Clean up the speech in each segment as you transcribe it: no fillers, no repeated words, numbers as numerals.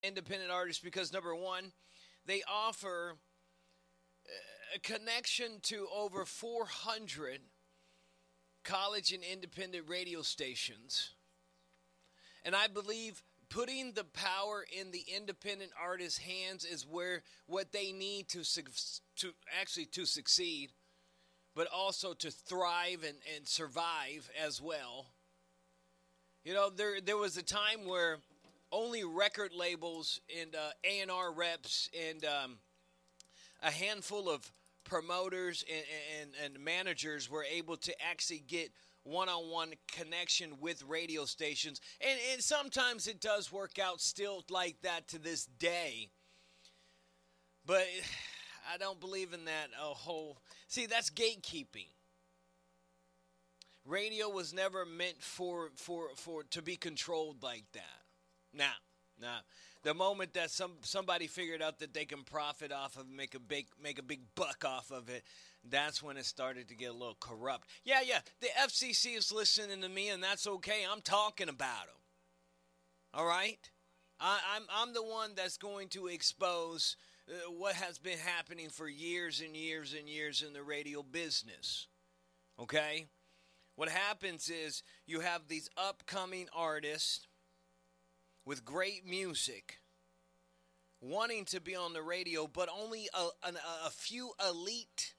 independent artists because number one, they offer a connection to over 400 college and independent radio stations. And I believe putting the power in the independent artist's hands is where what they need to succeed, but also to thrive and survive as well. You know, there was a time where only record labels and A&R reps and a handful of promoters and managers were able to actually get one-on-one connection with radio stations. And sometimes it does work out still like that to this day. But I don't believe in that whole... See, that's gatekeeping. Radio was never meant for to be controlled like that. Nah. The moment that somebody figured out that they can profit off of make a big buck off of it, that's when it started to get a little corrupt. Yeah. The FCC is listening to me, and that's okay. I'm talking about them. All right. I'm the one that's going to expose what has been happening for years and years and years in the radio business. Okay. What happens is you have these upcoming artists with great music wanting to be on the radio, but only a few elite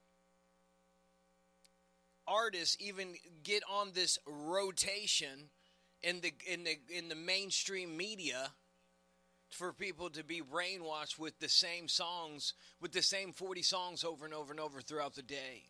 artists even get on this rotation in the mainstream media for people to be brainwashed with the same songs, with the same 40 songs over and over and over throughout the day.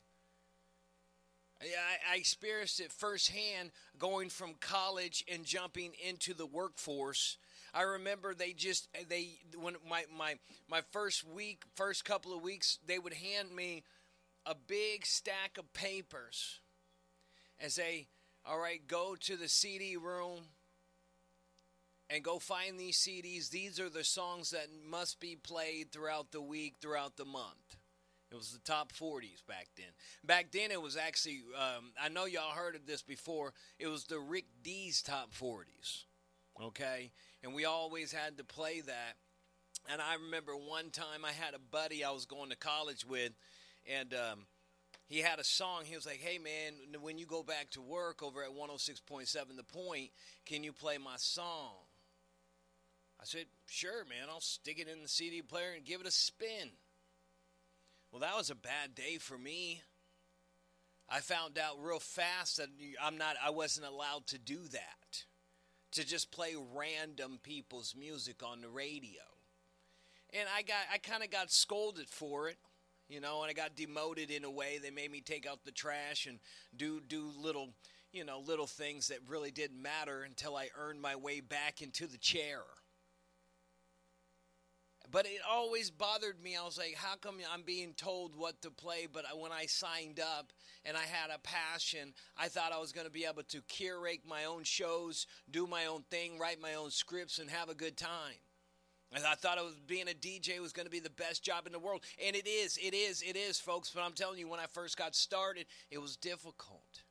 I experienced it firsthand going from college and jumping into the workforce. I remember when my first couple of weeks, they would hand me a big stack of papers and say, all right, go to the CD room and go find these CDs. These are the songs that must be played throughout the week, throughout the month. It was the top 40s back then. Back then, it was actually, I know y'all heard of this before, it was the Rick D's top 40s, okay? And we always had to play that. And I remember one time I had a buddy I was going to college with, and he had a song. He was like, hey, man, when you go back to work over at 106.7 The Point, can you play my song? I said, sure, man, I'll stick it in the CD player and give it a spin. Well, that was a bad day for me. I found out real fast that I wasn't allowed to do that, to just play random people's music on the radio. And I kind of got scolded for it, you know, and I got demoted in a way. They made me take out the trash and do little things that really didn't matter until I earned my way back into the chair. But it always bothered me. I was like, how come I'm being told what to play? But when I signed up and I had a passion, I thought I was going to be able to curate my own shows, do my own thing, write my own scripts, and have a good time. And I thought being a DJ was going to be the best job in the world. And it is, folks. But I'm telling you, when I first got started, it was difficult.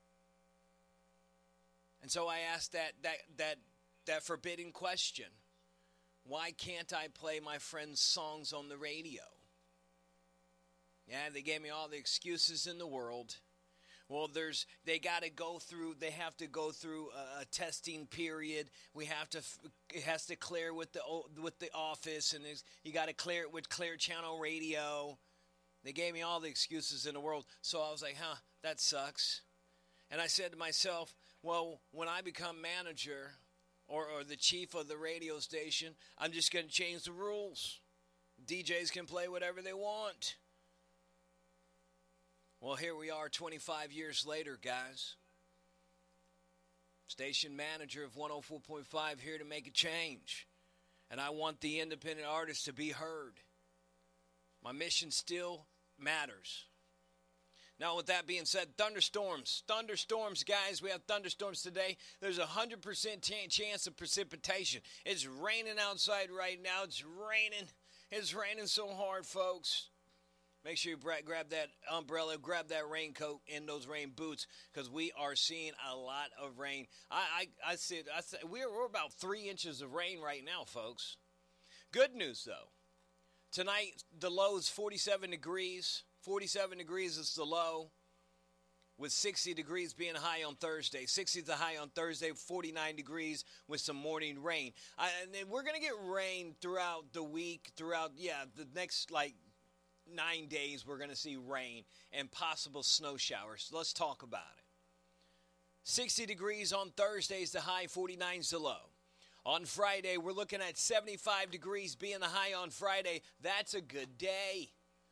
And so I asked that forbidden question. Why can't I play my friends' songs on the radio? Yeah, they gave me all the excuses in the world. Well, they have to go through a testing period. It has to clear with the office, and you got to clear it with Clear Channel Radio. They gave me all the excuses in the world. So I was like, that sucks. And I said to myself, well, when I become manager or the chief of the radio station, I'm just going to change the rules. DJs can play whatever they want. Well, here we are 25 years later, guys. Station manager of 104.5 here to make a change. And I want the independent artists to be heard. My mission still matters. Now, with that being said, thunderstorms, guys. We have thunderstorms today. There's a 100% chance of precipitation. It's raining outside right now. It's raining so hard, folks. Make sure you grab that umbrella, grab that raincoat and those rain boots because we are seeing a lot of rain. I said we're about 3 inches of rain right now, folks. Good news, though. Tonight, the low is 47 degrees. 47 degrees is the low, with 60 degrees being high on Thursday. 60 is the high on Thursday, 49 degrees with some morning rain. And then we're going to get rain throughout the week, the next, 9 days we're going to see rain and possible snow showers. Let's talk about it. 60 degrees on Thursday is the high, 49 is the low. On Friday, we're looking at 75 degrees being the high on Friday. That's a good day.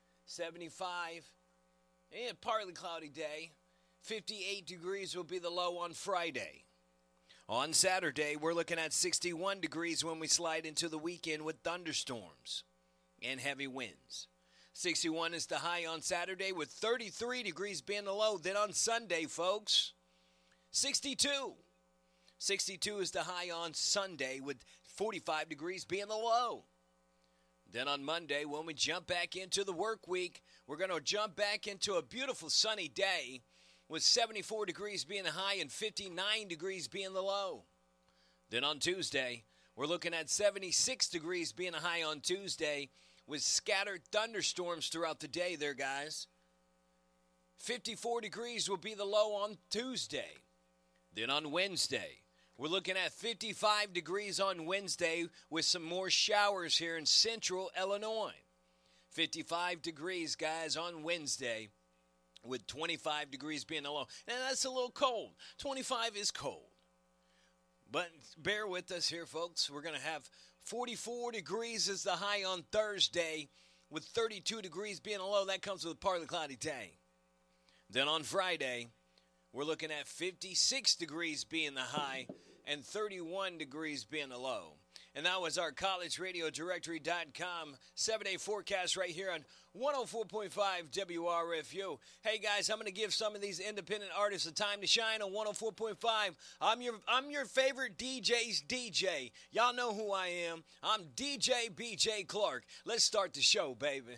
75. Partly cloudy day. 58 degrees will be the low on Friday. On Saturday, we're looking at 61 degrees when we slide into the weekend with thunderstorms and heavy winds. 61 is the high on Saturday with 33 degrees being the low. Then on Sunday, folks, 62. 62 is the high on Sunday with 45 degrees being the low. Then on Monday, when we jump back into the work week, we're going to jump back into a beautiful sunny day with 74 degrees being the high and 59 degrees being the low. Then on Tuesday, we're looking at 76 degrees being the high on Tuesday, with scattered thunderstorms throughout the day there, guys. 54 degrees will be the low on Tuesday. Then on Wednesday, we're looking at 55 degrees on Wednesday with some more showers here in central Illinois. 55 degrees, guys, on Wednesday with 25 degrees being the low. Now, that's a little cold. 25 is cold. But bear with us here, folks. We're going to have 44 degrees is the high on Thursday, with 32 degrees being a low. That comes with a partly cloudy day. Then on Friday, we're looking at 56 degrees being the high and 31 degrees being the low. And that was our collegeradio.directory.com 7-day forecast right here on 104.5 WRFU. Hey, guys, I'm going to give some of these independent artists a time to shine on 104.5. I'm your favorite DJ's DJ. Y'all know who I am. I'm DJ BJ Clark. Let's start the show, baby.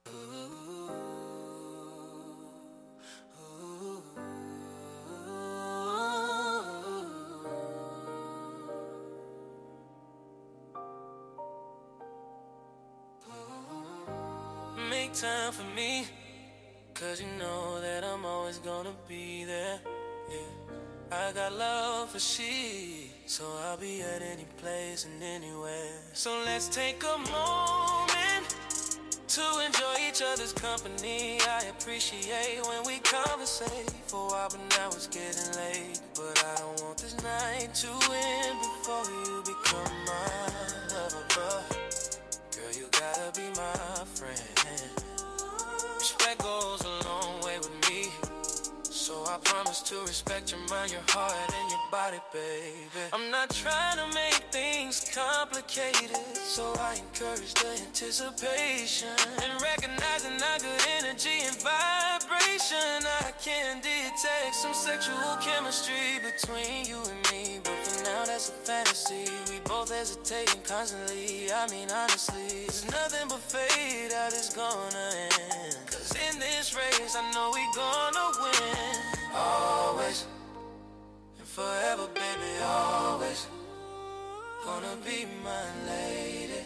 Make time for me, 'cause you know that I'm always gonna be there. Yeah, I got love for she, so I'll be at any place and anywhere. So let's take a moment to enjoy each other's company. I appreciate when we conversate for a while, but now it's getting late. But I don't want this night to end before you become my lover. Girl, you gotta be my friend. Respect goes a long way with me, so I promise to respect your mind, your heart, and your body, baby. I'm not trying to make things complicated, so I encourage the anticipation and recognizing our good energy and vibration. I can detect some sexual chemistry between you and me, but for now that's a fantasy. We both hesitating constantly. I mean, honestly, it's nothing but fate that is gonna end. 'Cause in this race, I know we gonna win. Always and forever, baby, always gonna be my lady.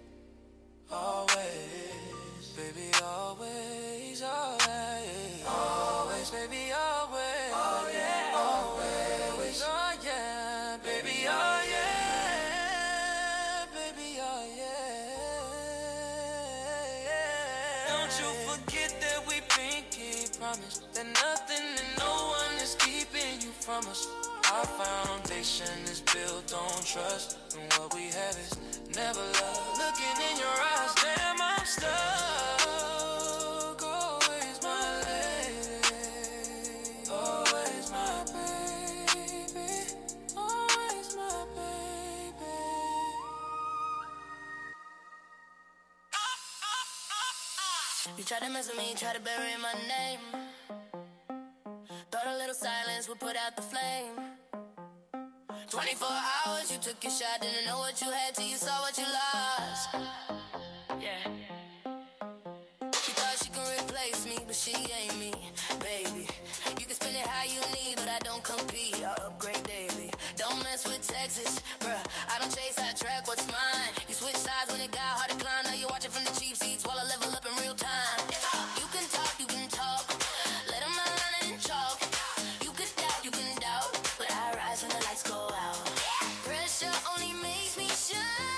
Always, baby, always, always, always, baby, always, oh yeah, always, oh yeah, baby, oh yeah, baby, oh yeah. Don't you forget that we pinky promised that nothing and no one is keeping you from us. Our foundation is built on trust, and what we have is never love. Looking in your eyes, damn, I'm stuck. Always my lady, always my baby, always my baby. You try to mess with me, try to bury my name. Thought a little silence would put out the flame. 24 hours, you took your shot, didn't know what you had till you saw what you lost. Yeah. She thought she could she gave me, baby. You can spend it how you need, but I don't compete. I upgrade daily. Don't mess with Texas, bruh. I don't chase, I track what's mine. You switch sides when it got hard to climb. Now you're watching from the cheap seats while I level up in real time. You can talk, you can talk. Let them line and chalk. You can doubt, but I rise when the lights go out. Pressure only makes me shine.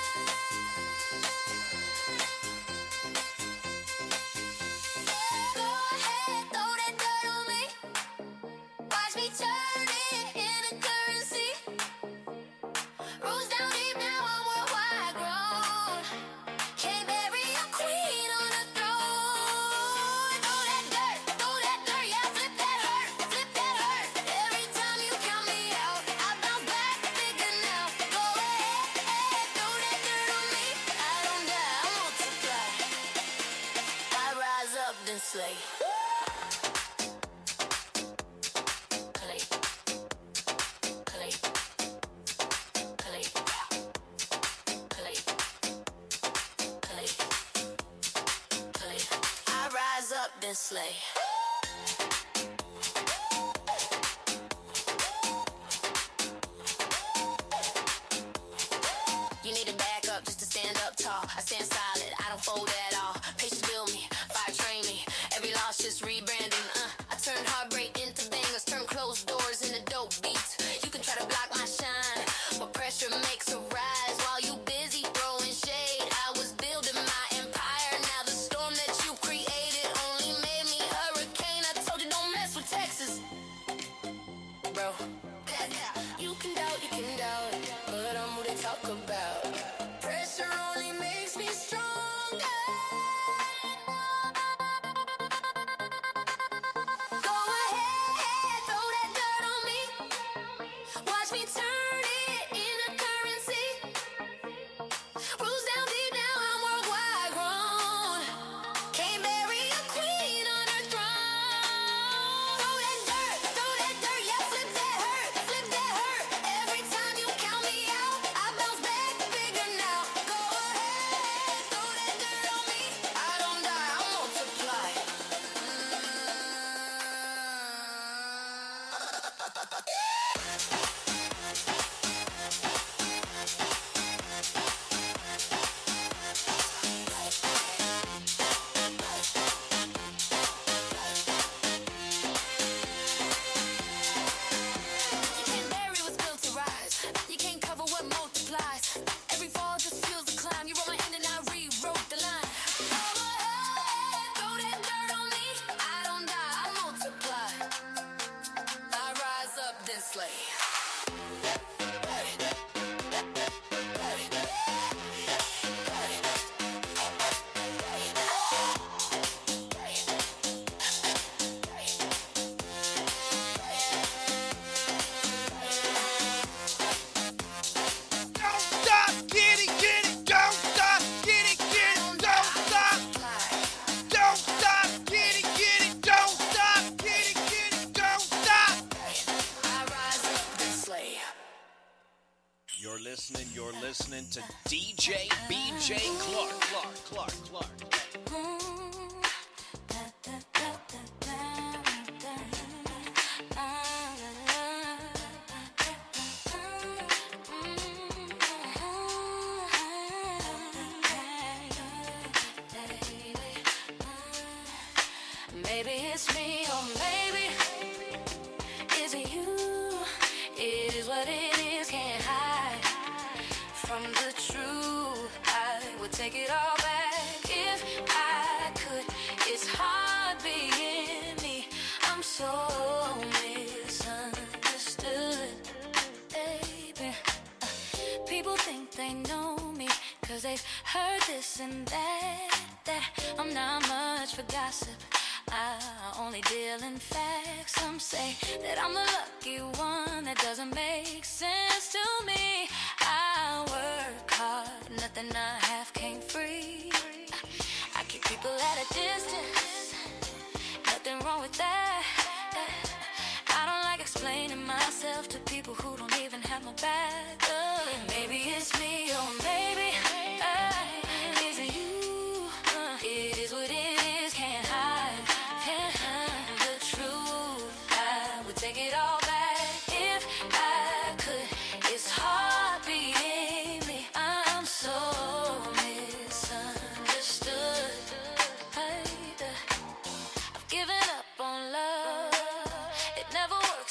Go ahead, throw that dirt on me. Watch me turn it into currency. Rose down deep, now I'm worldwide grown. Can't bury a queen on the throne. Throw that dirt, yeah, flip that hurt. Every time you count me out, I bounce back bigger now. Go ahead, throw that dirt on me. I don't die, I multiply. I rise up, then slay. Clay. Clay. Clay. Clay. Clay. Clay. I rise up, then slay. You need to back up just to stand up tall. I stand solid, I don't fold at all. Patience build me, fire train me. Every loss just rebranding. I turn heartbreak into bangers, turn closed doors into dope beats. You can try to block my shine, but pressure makes a rise while you busy throwing shade. I was building my empire. Now the storm that you created only made me hurricane. I told you don't mess with Texas, bro. You can doubt, but I'm who they talk about. Pressure only makes me stronger. Go ahead, throw that dirt on me. Watch me turn it into currency. Rules down deep, now I'm worldwide grown. Can't bury a queen on her throne. Throw that dirt, yeah, flip that hurt. Every time you count me out, I bounce back bigger now. Go ahead, throw that dirt on me. I don't die, I multiply. You can't bury what's built to rise. You can't cover what multiplies. Every fall just fuels the climb. You wrote my end and I rewrote the line. Go ahead, throw that dirt on me. I don't die, I multiply. I rise up, then slay. Don't stop, get it, don't stop, get it, don't stop. Don't stop, get it, don't stop, get it, don't stop. I rise up, then slay. You're listening to DJ BJ Clark. Maybe it's me, or maybe is it you? It is what it is, can't hide from the truth. I would take it all back if I could. It's hard being me. I'm so misunderstood, baby. People think they know me 'cause they've heard this and that I'm not much for gossip. I only deal in facts. Some say that I'm the lucky one. That doesn't make sense to me. I work hard, nothing I have came free. I keep people at a distance, nothing wrong with that. I don't like explaining myself to people who don't even have my back. Maybe it's me, or maybe is it you? It is what it is, can't hide.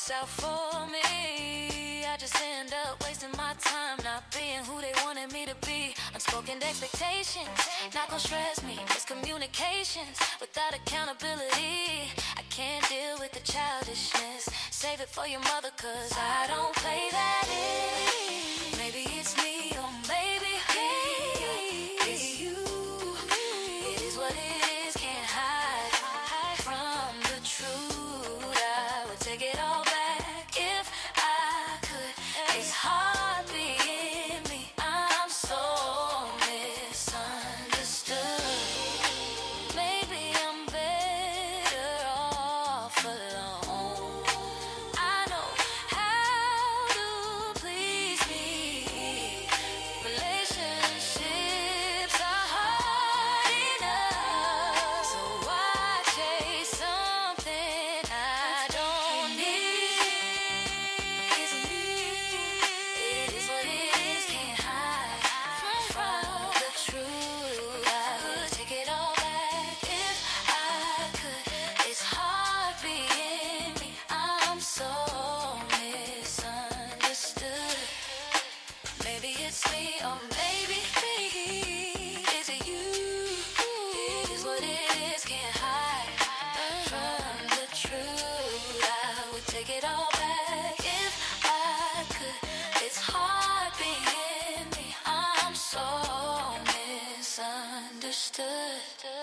works out for me. I just end up wasting my time not being who they wanted me to be. Unspoken expectations, not gonna stress me. It's communications without accountability. I can't deal with the childishness. Save it for your mother, cause I don't play that in. Maybe it's me or maybe it's you. It is what it is, can't hide from the truth. I would take it all back if I could. It's hard being me. I'm so misunderstood. Maybe I'm better off alone. I know how to please me. Relationships are hard enough, so why chase something I don't need? It is what it is, can't hide from the truth. I would take it all back if I could. It's hard being me. I'm so misunderstood. Maybe it's me or maybe is it you? It is what it is, can't hide from the truth. I would take it all back if I could. It's hard being me. I'm so misunderstood.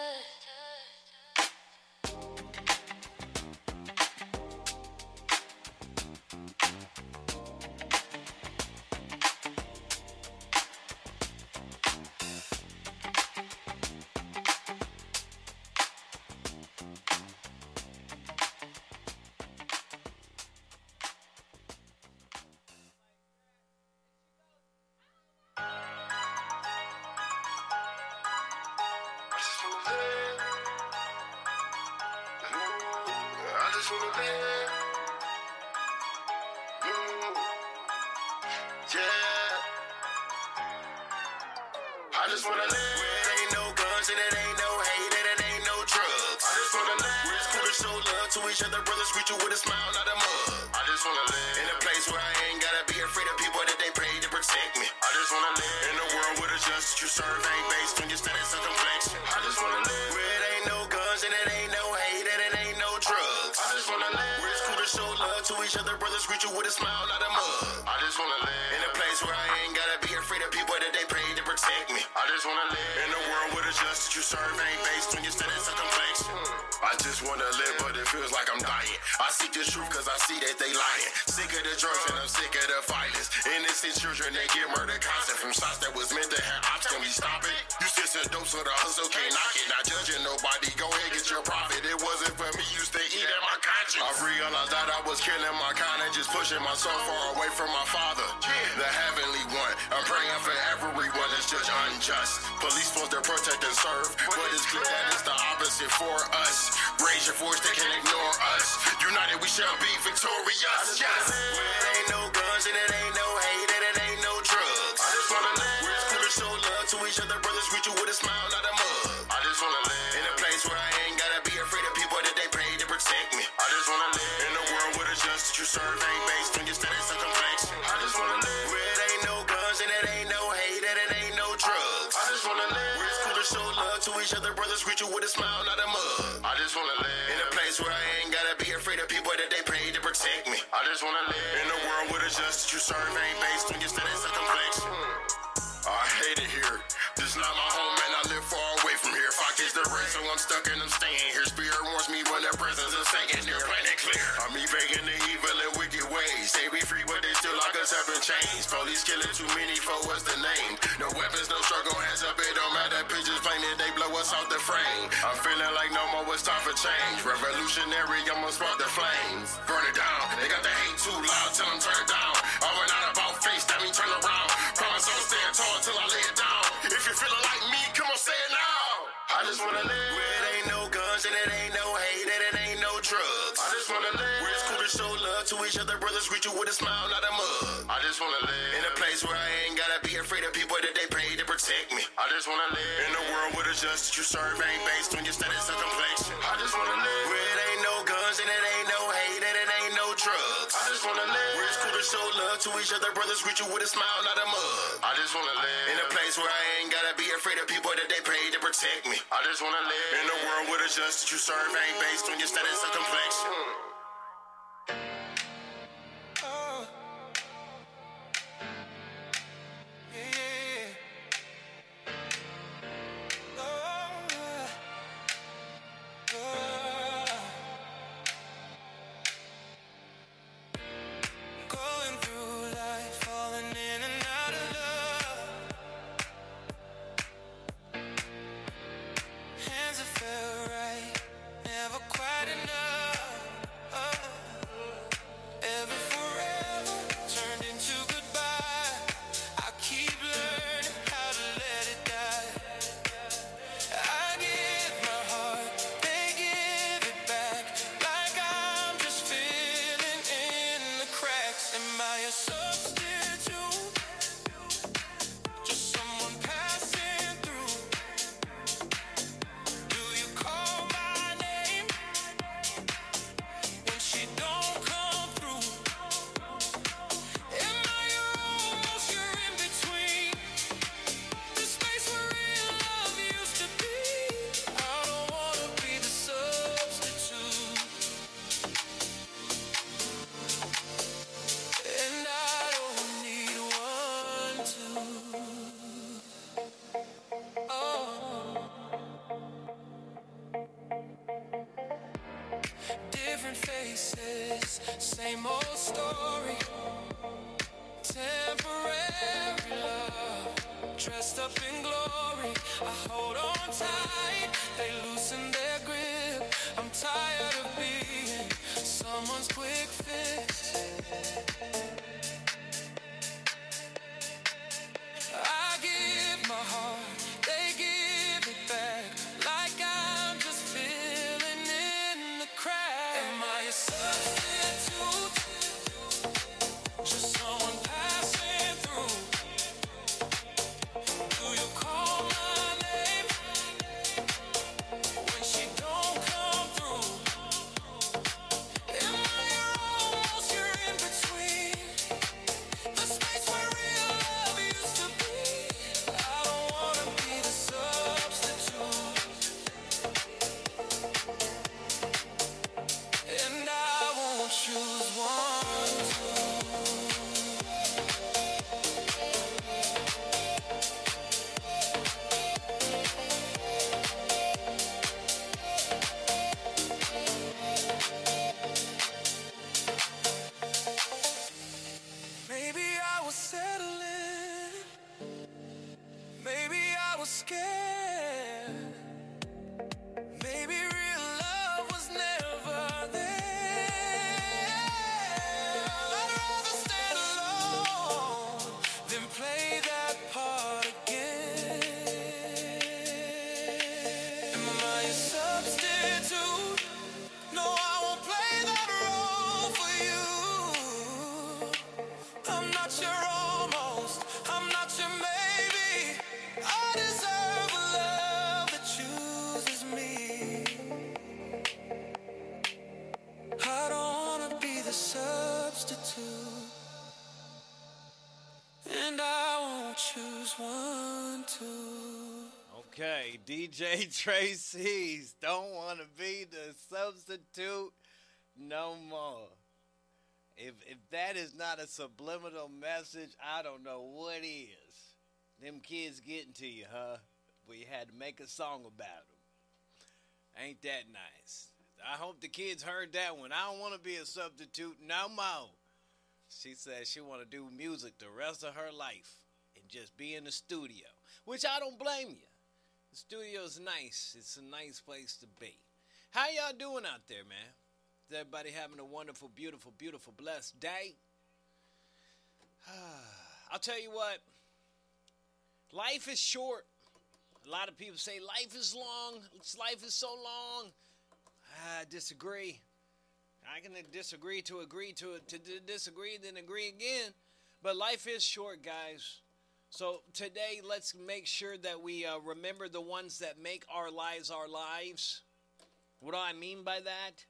I just wanna live where it ain't no guns and it ain't no hate and it ain't no drugs. I just wanna live where it's cool to show love to each other, brothers greet you with a smile, not a mug. I just wanna live in a place where I ain't gotta be afraid of people that they pay to protect me. I just wanna live in a world where the justice you serve ain't based on your status or complexion. I just wanna live where it ain't no guns and it ain't no hate and it ain't no drugs. I just wanna live where it's cool to show love to each other, brothers greet you with a smile, not a mug. I just wanna live in a place where I ain't gotta be afraid of people that they pay to protect me. I just wanna live in a world where the justice you serve ain't based on your status or complexion. I just wanna live, but it feels like I'm dying. I seek the truth cause I see that they lying. Sick of the drugs and I'm sick of the violence. Innocent children, they get murdered constant from shots that was meant to have ops. Can we stop it? You still a dope, so the hustle can't knock it. Not judging nobody, go ahead, get your profit. It wasn't for me, used to eat at my conscience. I realized that I was killing my kind and just pushing myself far away from my father, the heavenly one. I'm praying for everyone that's judged unjust. Police supposed to protect and serve, but it's clear that it's the opposite for us. Raise your voice, they can't ignore us. United we shall be victorious. Yes. Where it ain't no guns and it ain't no hate and it ain't no drugs. I just wanna live where it's cool to show love to each other, brothers greet you with a smile, not a mug. I just wanna live in a place where I ain't gotta be afraid of people that they pay to protect me. I just wanna live in a world where the justice you serve ain't based on your status or complexion. I just wanna live where it ain't no guns and it ain't no hate and it ain't no drugs. I just wanna live where it's cool to show love to each other, brothers greet you with a smile, not a mug. I just wanna live in a place where I ain't gotta be afraid of people that they pay to protect me. I just wanna live in a world where the justice you serve ain't based on your status or complexion. I hate it here. This is not my home, man. I live far away from here. If I catch the rain, so I'm stuck and I'm staying here. Spirit warns me when their presence is taken. They're playing it clear. I'm evading the evil and wicked ways. They be free, but they still lock us up in chains. Police killing too many for what's the name? No weapons, no struggle, hands up. It don't matter. Pictures painted, they blow us out the frame. I'm feeling like no more. It's time for change. Revolutionary, I'ma spark the flames. Burn it down. They got the hate too loud till I'm turned down. I went out about face, that mean turn around. Promise I'll stand tall till I lay it down. If you're feeling like me, come on, say it now. I just wanna live where it ain't no guns and it ain't no hate and it ain't no drugs. I just wanna live where it's cool to show love to each other, brothers greet you with a smile, not a mug. I just wanna live in a place where I ain't gotta be afraid of people that they pay to protect me. I just wanna live in a world where the justice you serve ain't based on your status or complexion. I just wanna live where it ain't no guns and it ain't no hate and it ain't no drugs. I to each other, brothers greet you with a smile, not a mug. I just wanna live in a place where I ain't gotta be afraid of people that they pay to protect me. I just wanna live in a world where the justice you serve ain't based on your status or complexion. Same old story, temporary love, dressed up in glory. I hold on tight, they loosen their grip. I'm tired of being someone's quick fix. I give my heart, they give it back, like I'm just filling in the cracks. Am I a substitute? Just someone passing through. Do you call my name when she don't come through? Am I your almost, you're in between, the space where real love used to be? I don't wanna be the substitute, and I won't choose one to. Maybe I was settling, maybe I was scared, maybe real love was never there. I'd rather stand alone than play that part again. Am I a substitute? No, I won't play that role for you. I'm not your almost, I'm not your maybe. I deserve a love that chooses me. I don't wanna be the substitute, and I won't choose one to. Okay, DJ Tracy's don't want to be the substitute no more. If that is not a subliminal message, I don't know what is. Them kids getting to you, huh? We had to make a song about them. Ain't that nice? I hope the kids heard that one. I don't want to be a substitute no more. She said she want to do music the rest of her life and just be in the studio, which I don't blame you. The studio's nice. It's a nice place to be. How y'all doing out there, man? Is everybody having a wonderful, beautiful, beautiful, blessed day? I'll tell you what. Life is short. A lot of people say life is long. Life is so long. I disagree. I can disagree to agree to disagree, then agree again. But life is short, guys. So today, let's make sure that we remember the ones that make our lives our lives. What do I mean by that?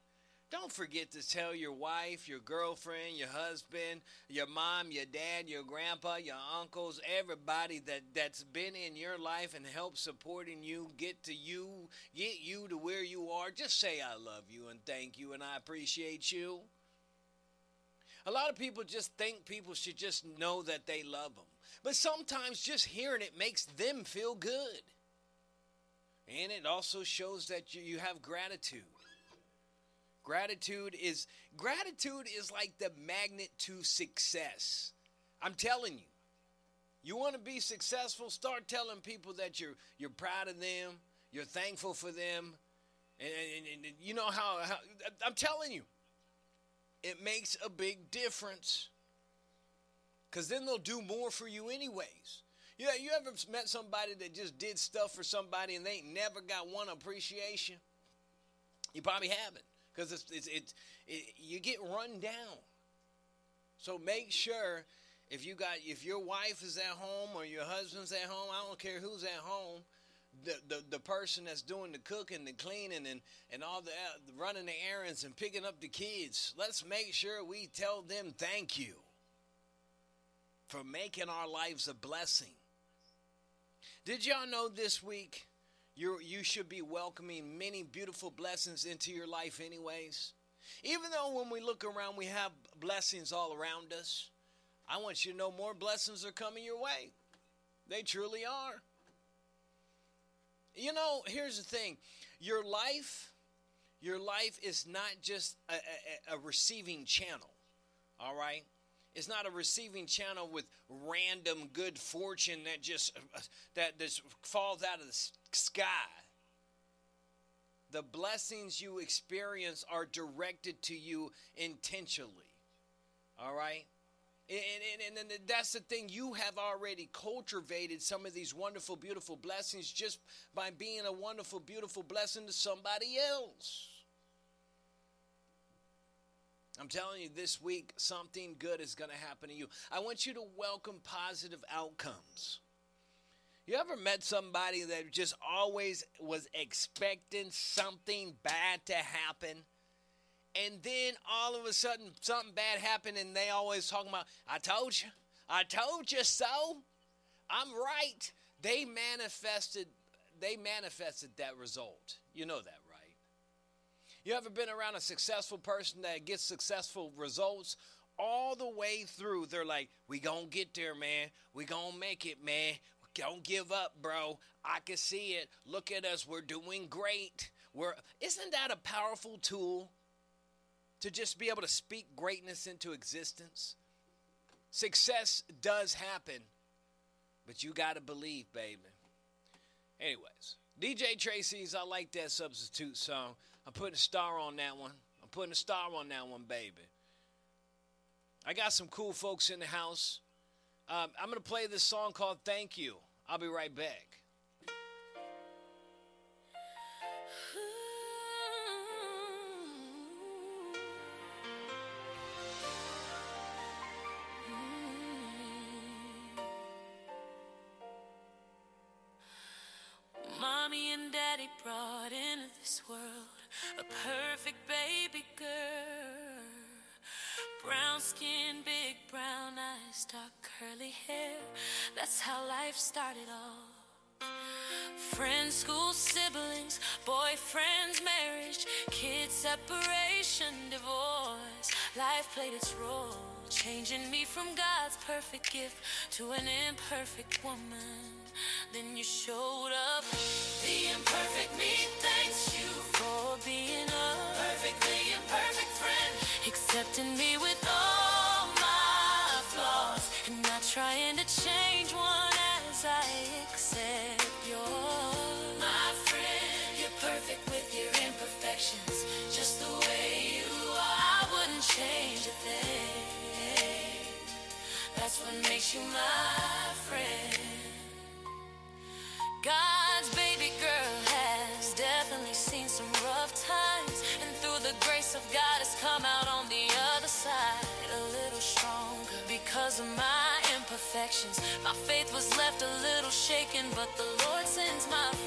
Don't forget to tell your wife, your girlfriend, your husband, your mom, your dad, your grandpa, your uncles, everybody that's been in your life and helped supporting you, get you to where you are. Just say I love you and thank you and I appreciate you. A lot of people just think people should just know that they love them. But sometimes just hearing it makes them feel good. And it also shows that you have gratitude. Gratitude is like the magnet to success. I'm telling you. You want to be successful, start telling people that you're proud of them, you're thankful for them. And you know how I'm telling you. It makes a big difference. Because then they'll do more for you anyways. You ever met somebody that just did stuff for somebody and they ain't never got one appreciation? You probably haven't. Because you get run down. So make sure if your wife is at home or your husband's at home, I don't care who's at home, the person that's doing the cooking, the cleaning, and all the running the errands and picking up the kids, let's make sure we tell them thank you for making our lives a blessing. Did y'all know this week you should be welcoming many beautiful blessings into your life anyways? Even though when we look around we have blessings all around us, I want you to know more blessings are coming your way. They truly are. You know, here's the thing. Your life is not just a receiving channel, all right? It's not a receiving channel with random good fortune that just falls out of the sky. The blessings you experience are directed to you intentionally, all right? And that's the thing. You have already cultivated some of these wonderful, beautiful blessings just by being a wonderful, beautiful blessing to somebody else. I'm telling you, this week, something good is going to happen to you. I want you to welcome positive outcomes. You ever met somebody that just always was expecting something bad to happen? And then all of a sudden, something bad happened, and they always talking about, I told you so. I'm right. They manifested that result. You know that, right? You ever been around a successful person that gets successful results all the way through? They're like, we gonna get there, man. We gonna make it, man. Don't give up, bro. I can see it. Look at us. We're doing great. Isn't that a powerful tool? To just be able to speak greatness into existence. Success does happen, but you got to believe, baby. Anyways, DJ Tracy's I Like That Substitute song. I'm putting a star on that one. Baby. I got some cool folks in the house. I'm going to play this song called Thank You. I'll be right back. Brought into this world a perfect baby girl. Brown skin, big brown eyes, dark curly hair. That's how life started off. Friends, school, siblings, boyfriends, marriage, kids, separation, divorce. Life played its role, changing me from God's perfect gift to an imperfect woman. Then you showed up. The imperfect me thanks you for being a perfectly imperfect friend, accepting me with all my flaws and not trying to change one as I accept yours. My friend, you're perfect with your imperfections, just the way you are. I wouldn't change a thing. That's what makes you my friend. God's baby girl has definitely seen some rough times, and through the grace of God has come out on the other side a little stronger because of my imperfections. My faith was left a little shaken, but the Lord sends my